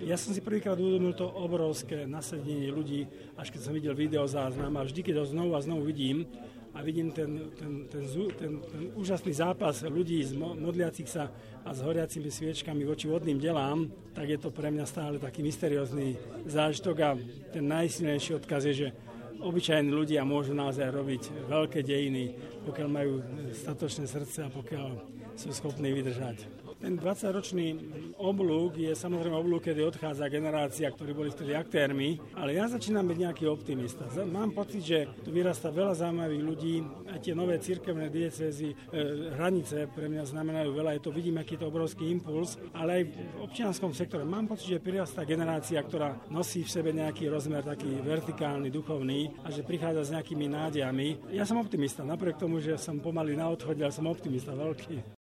Ja som si prvýkrát uvedomil to obrovské nasadenie ľudí, až keď som videl videozáznam a vždy, keď ho znovu a znovu vidím a vidím ten úžasný zápas ľudí modliacich sa a s horiacimi sviečkami voči vodným delám, tak je to pre mňa stále taký mysteriózny zážitok a ten najsilnejší odkaz je, že obyčajní ľudia môžu naozaj robiť veľké dejiny, pokiaľ majú statočné srdce a pokiaľ sú schopní vydržať. Ten 20-ročný oblúk je samozrejme oblúk, kedy odchádza generácia, ktorí boli vtedy aktérmi, ale ja začínam byť nejaký optimista. Mám pocit, že tu vyrastá veľa zaujímavých ľudí, aj tie nové cirkevné diecézy, hranice pre mňa znamenajú veľa, vidím, aký je to obrovský impuls, ale aj v občianskom sektore mám pocit, že prirastá generácia, ktorá nosí v sebe nejaký rozmer taký vertikálny, duchovný a že prichádza s nejakými nádejami. Ja som optimista, napriek tomu, že som pomaly na odchode, ale som optimista veľký.